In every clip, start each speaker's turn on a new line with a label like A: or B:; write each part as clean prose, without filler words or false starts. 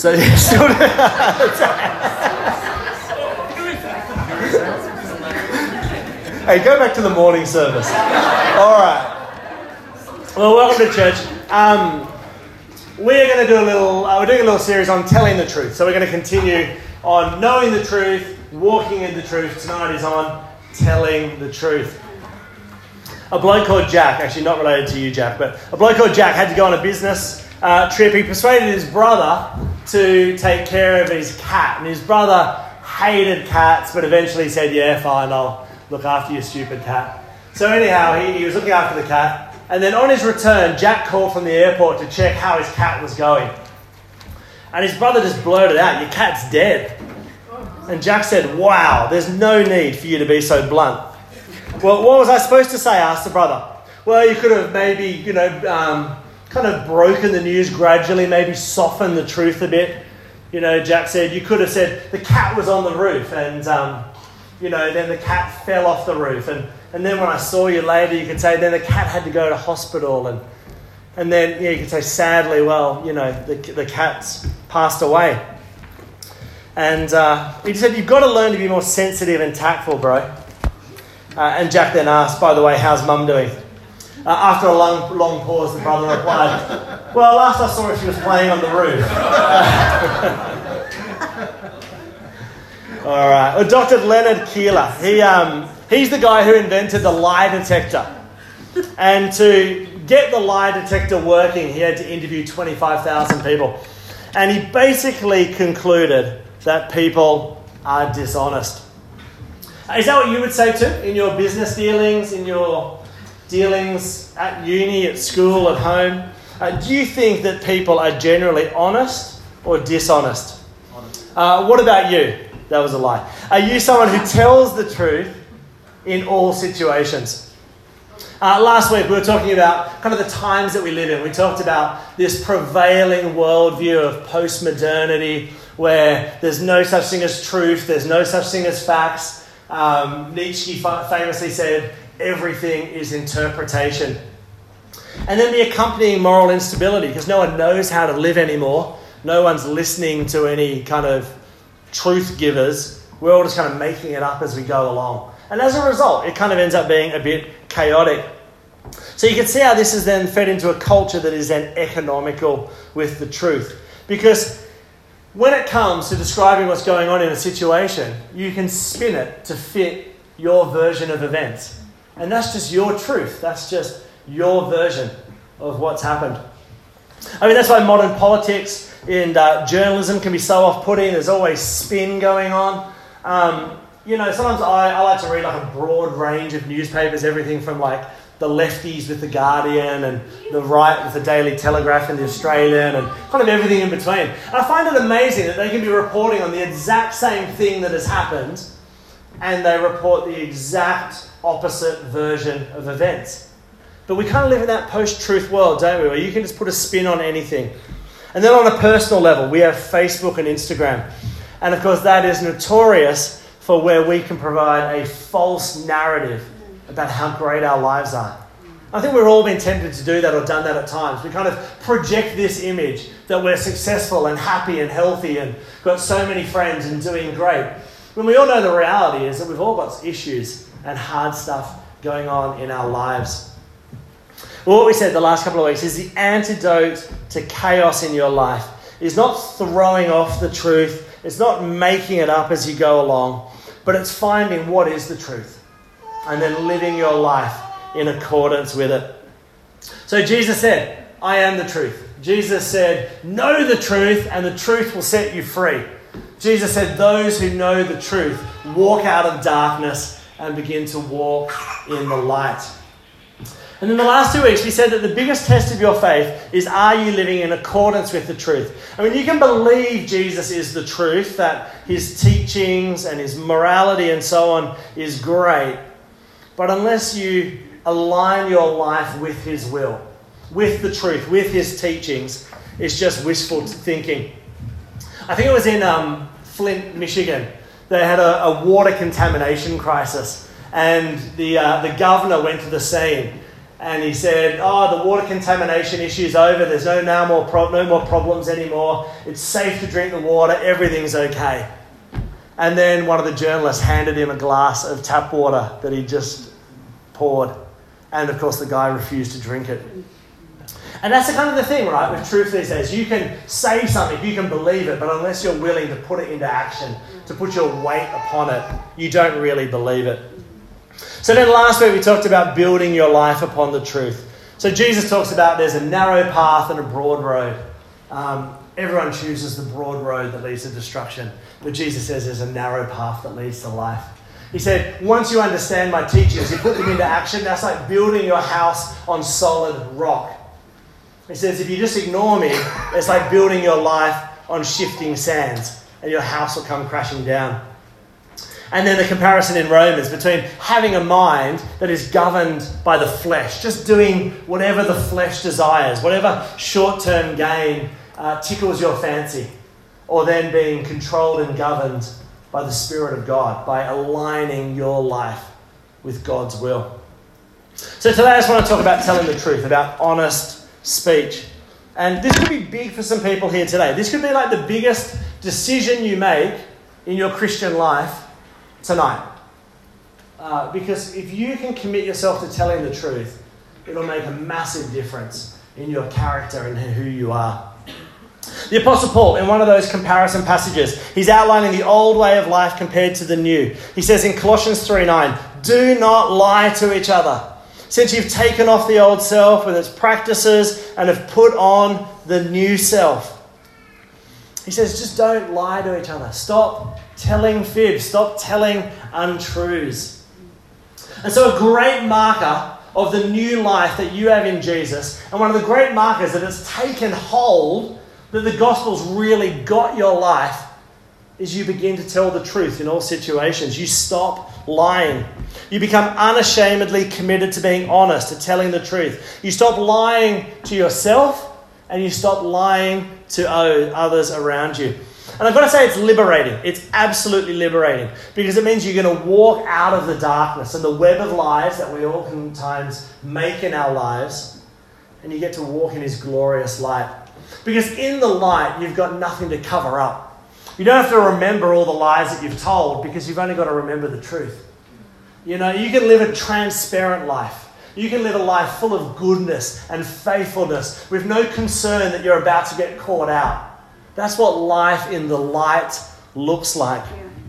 A: So you still Hey, go back to the morning service. All right. Well, welcome to church. We're going to do we're doing a little series on telling the truth. So we're going to continue on knowing the truth, walking in the truth. Tonight is on telling the truth. A bloke called Jack, actually not related to you, Jack, but a bloke called Jack had to go on a business trip. He persuaded his brother to take care of his cat. And his brother hated cats, but eventually said, yeah, fine, I'll look after your stupid cat. So anyhow, he was looking after the cat. And then on his return, Jack called from the airport to check how his cat was going. And his brother just blurted out, your cat's dead. And Jack said, wow, there's no need for you to be so blunt. Well, what was I supposed to say? Asked the brother. Well, you could have maybe, kind of broken the news gradually, maybe softened the truth a bit. Jack said, you could have said the cat was on the roof and, then the cat fell off the roof. And then when I saw you later, you could say, then the cat had to go to hospital. And then you could say, sadly, well, the cat's passed away. And he said, you've got to learn to be more sensitive and tactful, bro. And Jack then asked, by the way, how's mum doing? After a long pause, the brother replied, well, last I saw her, she was playing on the roof. All right. Well, Dr. Leonard Keeler, he's the guy who invented the lie detector. And to get the lie detector working, he had to interview 25,000 people. And he basically concluded that people are dishonest. Is that what you would say too? In your business dealings, in your dealings at uni, at school, at home? Do you think that people are generally honest or dishonest? What about you? That was a lie. Are you someone who tells the truth in all situations? Last week we were talking about kind of the times that we live in. We talked about this prevailing worldview of postmodernity where there's no such thing as truth, there's no such thing as facts. Nietzsche famously said, everything is interpretation. And then the accompanying moral instability, because no one knows how to live anymore. No one's listening to any kind of truth givers. We're all just kind of making it up as we go along. And as a result, it kind of ends up being a bit chaotic. So you can see how this is then fed into a culture that is then economical with the truth. Because when it comes to describing what's going on in a situation, you can spin it to fit your version of events. And that's just your truth. That's just your version of what's happened. I mean, that's why modern politics and journalism can be so off-putting. There's always spin going on. Sometimes I like to read like a broad range of newspapers, everything from like the lefties with The Guardian and the right with the Daily Telegraph and the Australian and kind of everything in between. And I find it amazing that they can be reporting on the exact same thing that has happened and they report the exact opposite version of events. But we kind of live in that post-truth world, don't we, where you can just put a spin on anything. And then on a personal level, we have Facebook and Instagram. And of course, that is notorious for where we can provide a false narrative about how great our lives are. I think we've all been tempted to do that or done that at times. We kind of project this image that we're successful and happy and healthy and got so many friends and doing great. When we all know the reality is that we've all got issues and hard stuff going on in our lives. Well, what we said the last couple of weeks is the antidote to chaos in your life is not throwing off the truth. It's not making it up as you go along, but it's finding what is the truth and then living your life in accordance with it. So Jesus said, I am the truth. Jesus said, know the truth and the truth will set you free. Jesus said, those who know the truth walk out of darkness and begin to walk in the light. And in the last 2 weeks, we said that the biggest test of your faith is, are you living in accordance with the truth? I mean, you can believe Jesus is the truth, that his teachings and his morality and so on is great. But unless you align your life with his will, with the truth, with his teachings, it's just wishful thinking. I think it was in Flint, Michigan. They had a water contamination crisis. And the governor went to the scene. And he said, the water contamination issue's over. There's no more problems anymore. It's safe to drink the water. Everything's okay. And then one of the journalists handed him a glass of tap water that he just poured. And of course, the guy refused to drink it. And that's the kind of the thing, right, with truth these days. You can say something, you can believe it, but unless you're willing to put it into action, to put your weight upon it, you don't really believe it. So then last week we talked about building your life upon the truth. So Jesus talks about there's a narrow path and a broad road. Everyone chooses the broad road that leads to destruction. But Jesus says there's a narrow path that leads to life. He said, once you understand my teachings, you put them into action, that's like building your house on solid rock. He says, if you just ignore me, it's like building your life on shifting sands and your house will come crashing down. And then the comparison in Romans between having a mind that is governed by the flesh, just doing whatever the flesh desires, whatever short-term gain tickles your fancy, or then being controlled and governed by the Spirit of God, by aligning your life with God's will. So today I just want to talk about telling the truth, about honest speech. And this could be big for some people here today. This could be like the biggest decision you make in your Christian life tonight. Because if you can commit yourself to telling the truth, it'll make a massive difference in your character and who you are. The Apostle Paul, in one of those comparison passages, he's outlining the old way of life compared to the new. He says in Colossians 3:9, do not lie to each other, since you've taken off the old self with its practices and have put on the new self. He says, just don't lie to each other. Stop telling fibs. Stop telling untruths. And so a great marker of the new life that you have in Jesus, and one of the great markers that it's taken hold, that the gospel's really got your life, is you begin to tell the truth in all situations. You stop lying. You become unashamedly committed to being honest, to telling the truth. You stop lying to yourself and you stop lying to others around you. And I've got to say it's liberating. It's absolutely liberating because it means you're going to walk out of the darkness and the web of lies that we oftentimes make in our lives, and you get to walk in His glorious light. Because in the light, you've got nothing to cover up. You don't have to remember all the lies that you've told because you've only got to remember the truth. You know, you can live a transparent life. You can live a life full of goodness and faithfulness with no concern that you're about to get caught out. That's what life in the light looks like.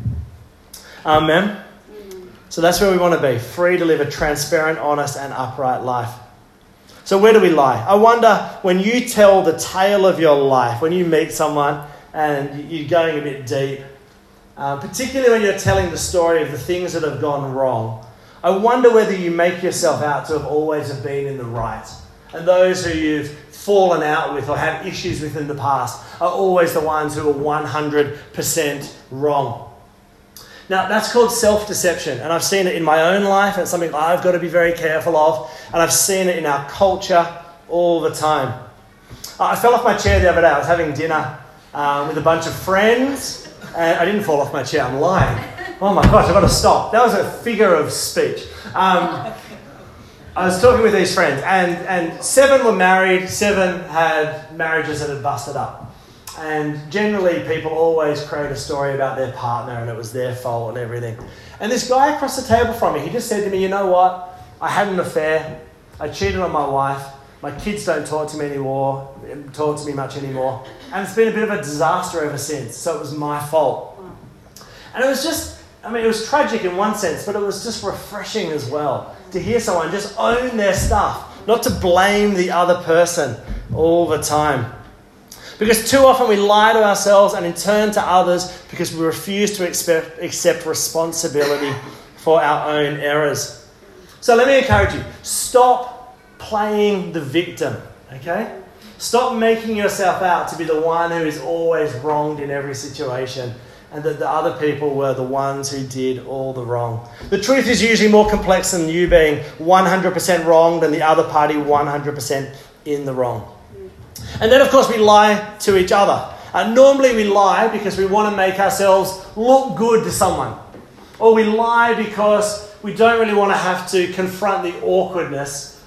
A: Amen? So that's where we want to be, free to live a transparent, honest and upright life. So where do we lie? I wonder, when you tell the tale of your life, when you meet someone and you're going a bit deep, particularly when you're telling the story of the things that have gone wrong, I wonder whether you make yourself out to have always have been in the right. And those who you've fallen out with or had issues with in the past are always the ones who are 100% wrong. Now, that's called self-deception, and I've seen it in my own life, and it's something I've got to be very careful of, and I've seen it in our culture all the time. I fell off my chair the other day. I was having dinner with a bunch of friends, and I didn't fall off my chair, I'm lying. Oh my gosh, I've got to stop. That was a figure of speech. I was talking with these friends, and 7 were married, 7 had marriages that had busted up. And generally, people always create a story about their partner and it was their fault and everything. And this guy across the table from me, he just said to me, you know what? I had an affair. I cheated on my wife. My kids don't talk to me much anymore. And it's been a bit of a disaster ever since. So it was my fault. And it was just, it was tragic in one sense, but it was just refreshing as well to hear someone just own their stuff, not to blame the other person all the time. Because too often we lie to ourselves and in turn to others because we refuse to accept responsibility for our own errors. So let me encourage you, stop playing the victim, okay? Stop making yourself out to be the one who is always wronged in every situation and that the other people were the ones who did all the wrong. The truth is usually more complex than you being 100% wrong and the other party 100% in the wrong. And then, of course, we lie to each other. Normally we lie because we want to make ourselves look good to someone. Or we lie because we don't really want to have to confront the awkwardness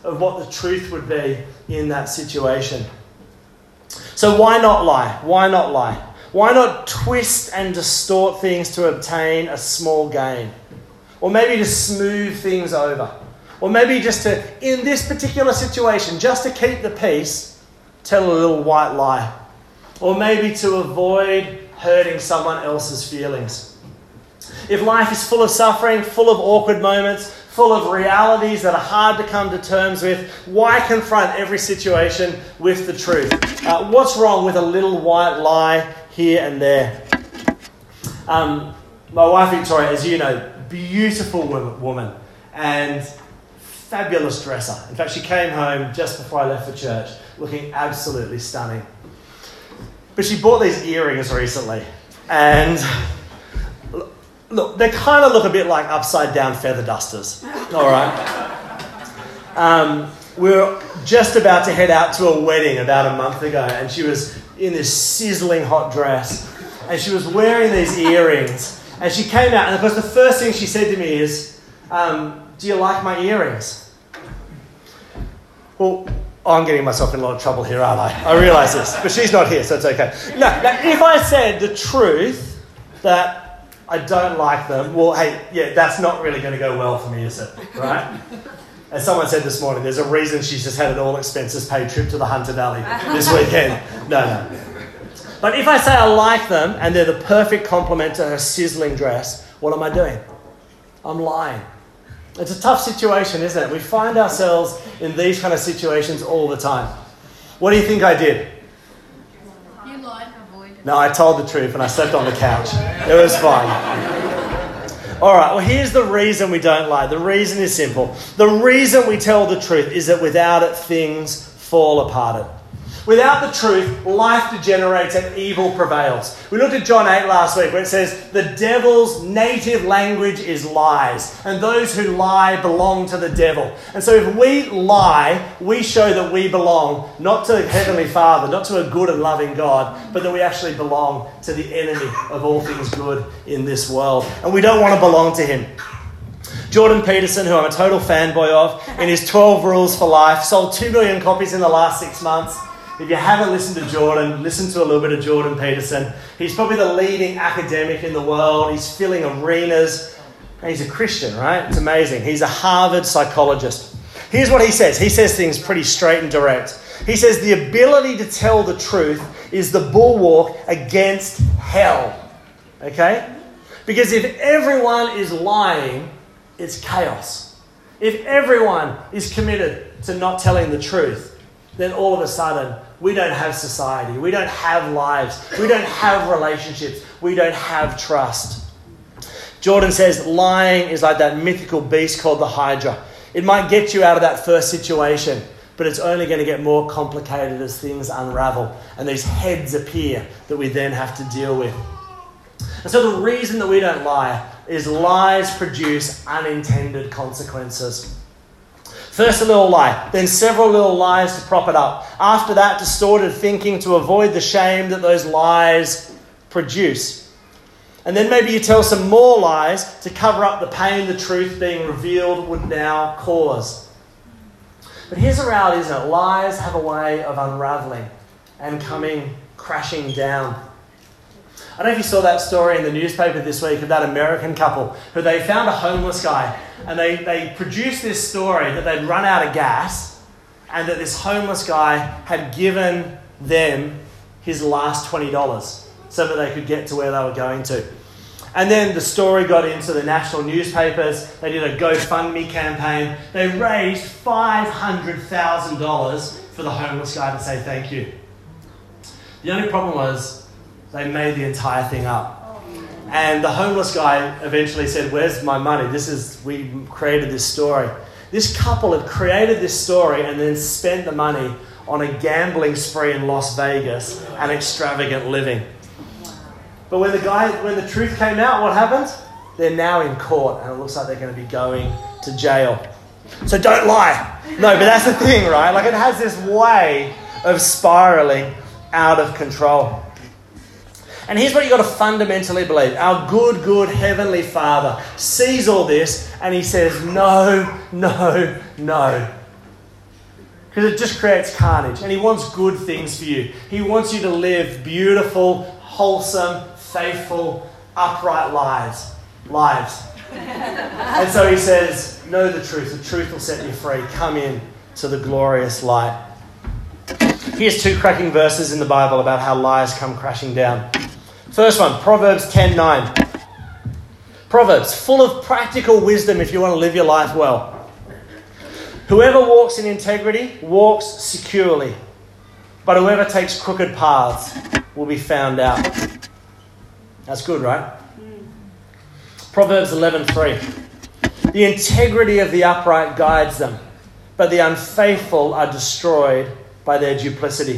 A: of what the truth would be in that situation. So why not lie? Why not lie? Why not twist and distort things to obtain a small gain? Or maybe to smooth things over. Or maybe just to, in this particular situation, just to keep the peace, tell a little white lie. Or maybe to avoid hurting someone else's feelings. If life is full of suffering, full of awkward moments, full of realities that are hard to come to terms with, why confront every situation with the truth? What's wrong with a little white lie here and there? My wife Victoria, as you know, beautiful woman and fabulous dresser. In fact, she came home just before I left for church looking absolutely stunning. But she bought these earrings recently, and look, they kind of look a bit like upside down feather dusters. All right. We were just about to head out to a wedding about a month ago, and she was in this sizzling hot dress, and she was wearing these earrings, and she came out, and of course the first thing she said to me is, do you like my earrings? Well, I'm getting myself in a lot of trouble here, aren't I? I realise this, but she's not here, so it's okay. Now, if I said the truth that I don't like them, well, hey, yeah, that's not really going to go well for me, is it? Right? As someone said this morning, there's a reason she's just had an all-expenses-paid trip to the Hunter Valley this weekend. No. But if I say I like them and they're the perfect complement to her sizzling dress, what am I doing? I'm lying. It's a tough situation, isn't it? We find ourselves in these kind of situations all the time. What do you think I did?
B: You lied. Avoided.
A: No, I told the truth and I slept on the couch. It was fine. All right, well, here's the reason we don't lie. The reason is simple. The reason we tell the truth is that without it, things fall apart. Without the truth, life degenerates and evil prevails. We looked at John 8 last week where it says, the devil's native language is lies, and those who lie belong to the devil. And so if we lie, we show that we belong not to the Heavenly Father, not to a good and loving God, but that we actually belong to the enemy of all things good in this world. And we don't want to belong to him. Jordan Peterson, who I'm a total fanboy of, in his 12 Rules for Life, sold 2 million copies in the last 6 months. If you haven't listened to Jordan, listen to a little bit of Jordan Peterson. He's probably the leading academic in the world. He's filling arenas. And he's a Christian, right? It's amazing. He's a Harvard psychologist. Here's what he says. He says things pretty straight and direct. He says the ability to tell the truth is the bulwark against hell. Okay? Because if everyone is lying, it's chaos. If everyone is committed to not telling the truth, then all of a sudden, we don't have society, we don't have lives, we don't have relationships, we don't have trust. Jordan says lying is like that mythical beast called the Hydra. It might get you out of that first situation, but it's only going to get more complicated as things unravel and these heads appear that we then have to deal with. And so the reason that we don't lie is lies produce unintended consequences. First a little lie, then several little lies to prop it up. After that, distorted thinking to avoid the shame that those lies produce. And then maybe you tell some more lies to cover up the pain the truth being revealed would now cause. But here's the reality, isn't it? Lies have a way of unraveling and coming crashing down. I don't know if you saw that story in the newspaper this week of that American couple who they found a homeless guy and they produced this story that they'd run out of gas and that this homeless guy had given them his last $20 so that they could get to where they were going to. And then the story got into the national newspapers. They did a GoFundMe campaign. They raised $500,000 for the homeless guy to say thank you. The only problem was they made the entire thing up. And the homeless guy eventually said, where's my money? We created this story. This couple had created this story and then spent the money on a gambling spree in Las Vegas and extravagant living. But when the truth came out, what happened? They're now in court and it looks like they're going to be going to jail. So don't lie. No, but that's the thing, right? Like it has this way of spiraling out of control. And here's what you've got to fundamentally believe. Our good Heavenly Father sees all this and he says, no, no, no. because it just creates carnage. And he wants good things for you. He wants you to live beautiful, wholesome, faithful, upright lives. And so he says, know the truth. The truth will set you free. Come in to the glorious light. Here's 2 cracking verses in the Bible about how lies come crashing down. First one, Proverbs 10:9. Proverbs, full of practical wisdom if you want to live your life well. Whoever walks in integrity walks securely, but whoever takes crooked paths will be found out. That's good, right? Proverbs 11:3. The integrity of the upright guides them, but the unfaithful are destroyed by their duplicity.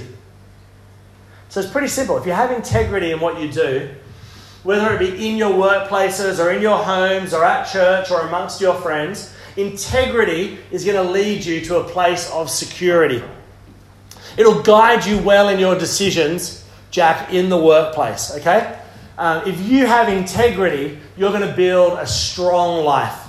A: So it's pretty simple. If you have integrity in what you do, whether it be in your workplaces or in your homes or at church or amongst your friends, integrity is going to lead you to a place of security. It'll guide you well in your decisions, Jack, in the workplace, okay? If you have integrity, you're going to build a strong life.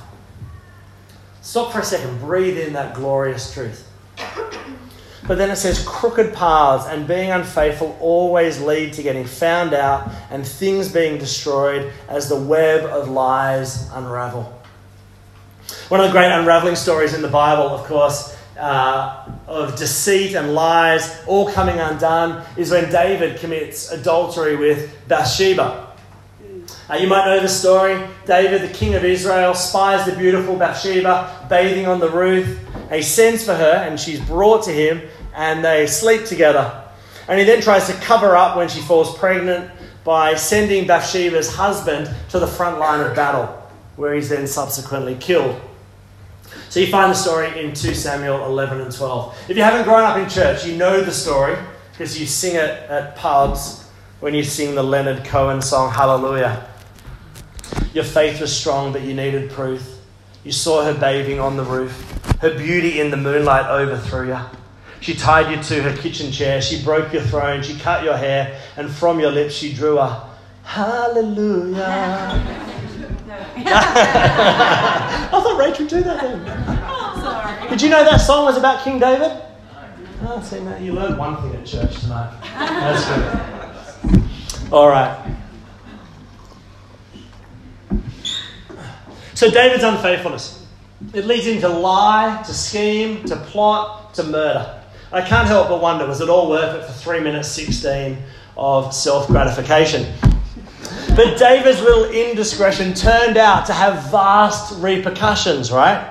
A: Stop for a second. Breathe in that glorious truth. But then it says, crooked paths and being unfaithful always lead to getting found out and things being destroyed as the web of lies unravel. One of the great unraveling stories in the Bible, of course, of deceit and lies all coming undone is when David commits adultery with Bathsheba. You might know the story. David, the king of Israel, spies the beautiful Bathsheba bathing on the roof. And he sends for her and she's brought to him and they sleep together. And he then tries to cover up when she falls pregnant by sending Bathsheba's husband to the front line of battle, where he's then subsequently killed. So you find the story in 2 Samuel 11 and 12. If you haven't grown up in church, you know the story because you sing it at pubs when you sing the Leonard Cohen song, Hallelujah. Your faith was strong, but you needed proof. You saw her bathing on the roof. Her beauty in the moonlight overthrew you. She tied you to her kitchen chair. She broke your throne. She cut your hair. And from your lips she drew a hallelujah. I thought Rachel would do that then.
B: Oh, sorry.
A: Did you know that song was about King David? Oh, see, mate, you learned one thing at church tonight. That's good. All right. So David's unfaithfulness. It leads him to lie, to scheme, to plot, to murder. I can't help but wonder, was it all worth it for 3 minutes 16 of self-gratification? But David's little indiscretion turned out to have vast repercussions, right?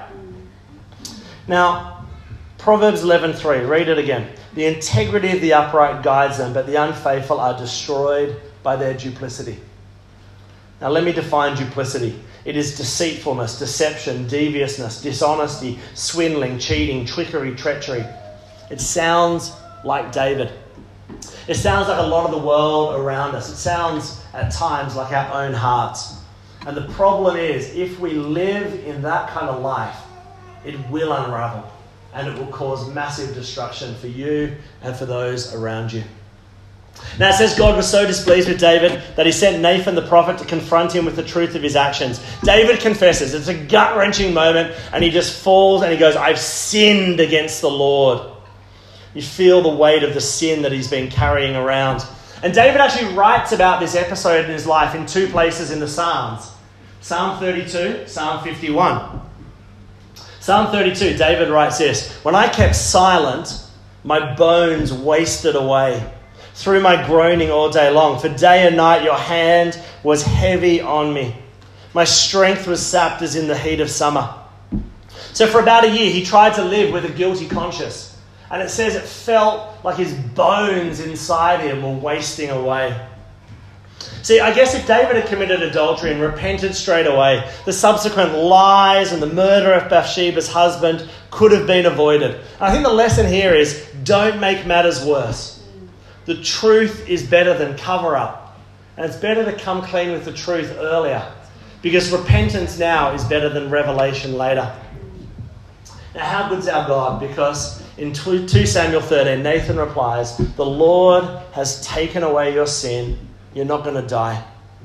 A: Now, Proverbs 11:3, read it again. The integrity of the upright guides them, but the unfaithful are destroyed by their duplicity. Now, let me define duplicity. It is deceitfulness, deception, deviousness, dishonesty, swindling, cheating, trickery, treachery. It sounds like David. It sounds like a lot of the world around us. It sounds at times like our own hearts. And the problem is, if we live in that kind of life, it will unravel and it will cause massive destruction for you and for those around you. Now it says God was so displeased with David that he sent Nathan the prophet to confront him with the truth of his actions. David confesses. It's a gut-wrenching moment and he just falls and he goes, I've sinned against the Lord. You feel the weight of the sin that he's been carrying around. And David actually writes about this episode in his life in 2 places in the Psalms. Psalm 32, Psalm 51. Psalm 32, David writes this, when I kept silent, my bones wasted away through my groaning all day long. For day and night your hand was heavy on me. My strength was sapped as in the heat of summer. So for about a year he tried to live with a guilty conscience. And it says it felt like his bones inside him were wasting away. See, I guess if David had committed adultery and repented straight away, the subsequent lies and the murder of Bathsheba's husband could have been avoided. And I think the lesson here is don't make matters worse. The truth is better than cover-up. And it's better to come clean with the truth earlier. Because repentance now is better than revelation later. Now, how good's our God? Because in 2 Samuel 13, Nathan replies, the Lord has taken away your sin. You're not going to die.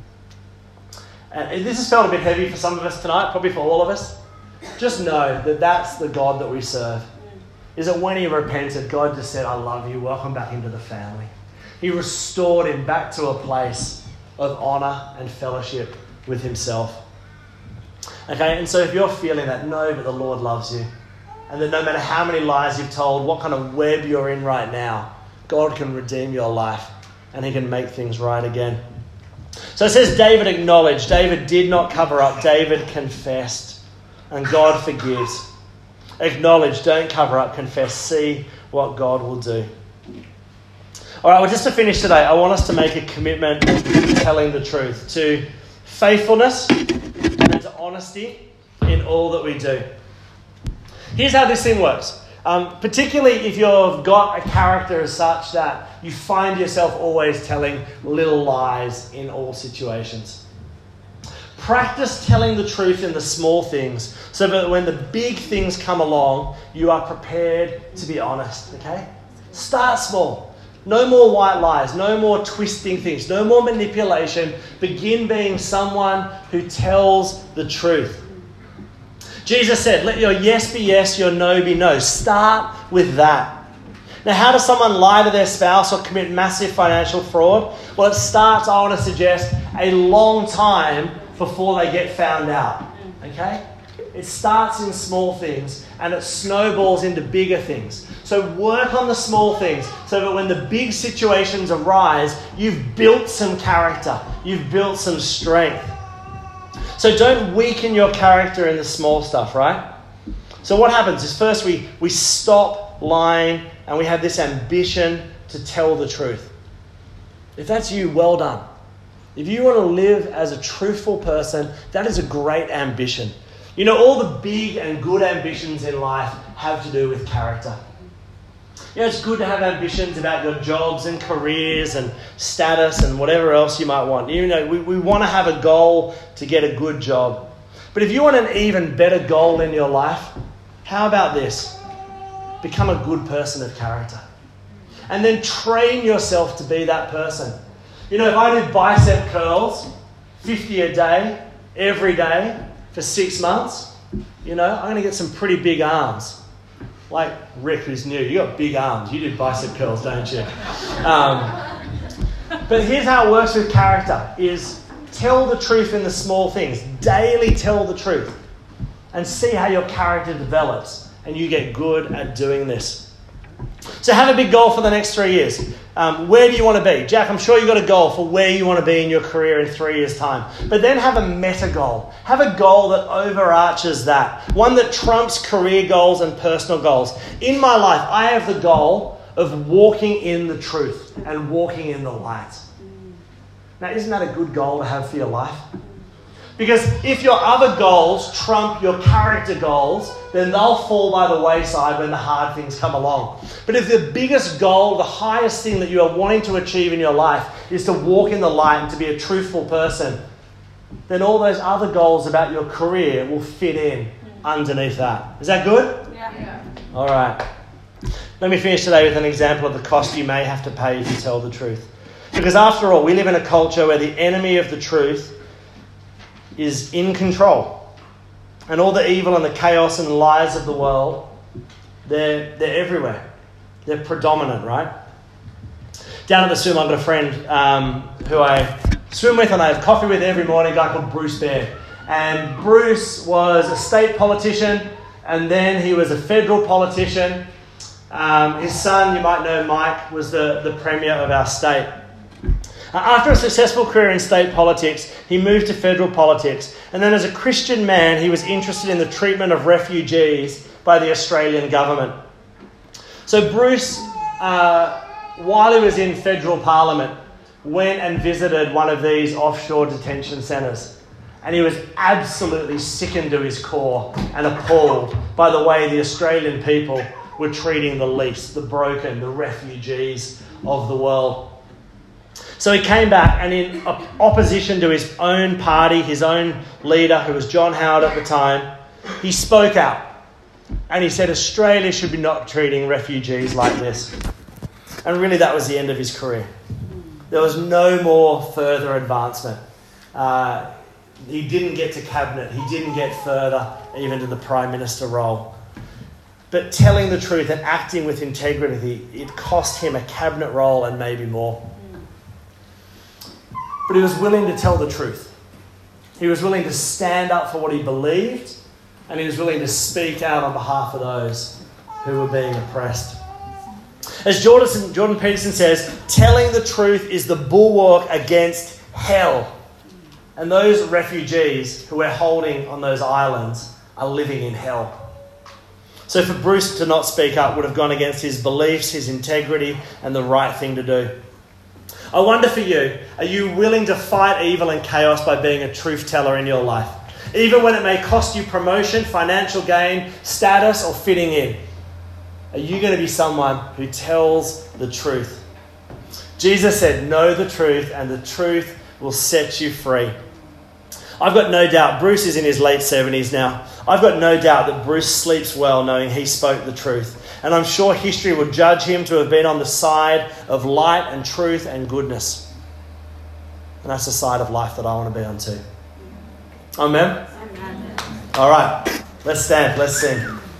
A: And this has felt a bit heavy for some of us tonight, probably for all of us. Just know that that's the God that we serve. is that when he repented, God just said, I love you, welcome back into the family. He restored him back to a place of honour and fellowship with himself. Okay, and so if you're feeling that, know that the Lord loves you, and that no matter how many lies you've told, what kind of web you're in right now, God can redeem your life and he can make things right again. So it says David acknowledged. David did not cover up. David confessed. And God forgives. Acknowledge, don't cover up, confess. See what God will do. All right, well, just to finish today, I want us to make a commitment to telling the truth, to faithfulness and to honesty in all that we do. Here's how this thing works. Particularly if you've got a character as such that you find yourself always telling little lies in all situations. Practice telling the truth in the small things so that when the big things come along, you are prepared to be honest, okay? Start small. No more white lies, no more twisting things, no more manipulation. Begin being someone who tells the truth. Jesus said, let your yes be yes, your no be no. Start with that. Now, how does someone lie to their spouse or commit massive financial fraud? Well, it starts, I want to suggest, a long time before they get found out. Okay? It starts in small things and it snowballs into bigger things. So work on the small things so that when the big situations arise, you've built some character. You've built some strength. So don't weaken your character in the small stuff, right? So what happens is first we stop lying and we have this ambition to tell the truth. If that's you, well done. If you want to live as a truthful person, that is a great ambition. You know, all the big and good ambitions in life have to do with character. You know, it's good to have ambitions about your jobs and careers and status and whatever else you might want. You know, we want to have a goal to get a good job. But if you want an even better goal in your life, how about this? Become a good person of character. And then train yourself to be that person. You know, if I do bicep curls, 50 a day, every day, for 6 months, you know, I'm going to get some pretty big arms. Like Rick, who's new, you got big arms. You do bicep curls, don't you? But here's how it works with character, is tell the truth in the small things. Daily tell the truth. And see how your character develops. And you get good at doing this. So have a big goal for the next 3 years. Where do you want to be? Jack, I'm sure you've got a goal for where you want to be in your career in 3 years' time. But then have a meta goal. Have a goal that overarches that. One that trumps career goals and personal goals. In my life, I have the goal of walking in the truth and walking in the light. Now, isn't that a good goal to have for your life? Because if your other goals trump your character goals, then they'll fall by the wayside when the hard things come along. But if the biggest goal, the highest thing that you are wanting to achieve in your life is to walk in the light and to be a truthful person, then all those other goals about your career will fit in underneath that. Is that good?
B: Yeah.
A: All right. Let me finish today with an example of the cost you may have to pay if you tell the truth. Because after all, we live in a culture where the enemy of the truth is in control. And all the evil and the chaos and lies of the world, they're everywhere. They're predominant, right? Down at the swim, I've got a friend who I swim with and I have coffee with every morning, a guy called Bruce Baird. And Bruce was a state politician and then he was a federal politician. His son, you might know Mike, was the premier of our state. After a successful career in state politics, he moved to federal politics. And then as a Christian man, he was interested in the treatment of refugees by the Australian government. So Bruce, while he was in federal parliament, went and visited one of these offshore detention centres. And he was absolutely sickened to his core and appalled by the way the Australian people were treating the least, the broken, the refugees of the world. So he came back and in opposition to his own party, his own leader, who was John Howard at the time, he spoke out. And he said Australia should be not treating refugees like this. And really that was the end of his career. There was no more further advancement. He didn't get to cabinet. He didn't get further, even to the Prime Minister role. But telling the truth and acting with integrity, it cost him a cabinet role and maybe more. But he was willing to tell the truth. He was willing to stand up for what he believed, and he was willing to speak out on behalf of those who were being oppressed. As Jordan Peterson says, telling the truth is the bulwark against hell. And those refugees who we're holding on those islands are living in hell. So for Bruce to not speak up would have gone against his beliefs, his integrity, and the right thing to do. I wonder for you, are you willing to fight evil and chaos by being a truth teller in your life? Even when it may cost you promotion, financial gain, status, or fitting in. Are you going to be someone who tells the truth? Jesus said, know the truth, and the truth will set you free. I've got no doubt, Bruce is in his late 70s now. I've got no doubt that Bruce sleeps well knowing he spoke the truth. And I'm sure history will judge him to have been on the side of light and truth and goodness. And that's the side of life that I want to be on too. Amen? Amen. All right, let's stand, let's sing.